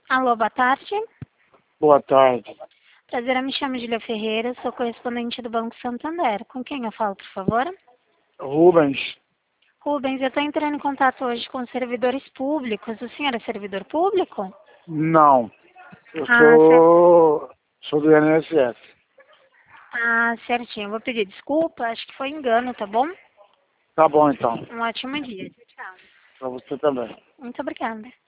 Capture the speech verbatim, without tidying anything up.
Alô, boa tarde. Boa tarde. Prazer, eu me chamo Julia Ferreira, sou correspondente do Banco Santander. Com quem eu falo, por favor? Rubens. Rubens, eu estou entrando em contato hoje com servidores públicos. O senhor é servidor público? Não. Eu Ah, cer... sou, sou do I N S S. ah, certinho. Eu vou pedir desculpa, acho que foi engano, tá bom? Tá bom, então. Um ótimo dia. Tchau. Pra você também. Muito obrigada.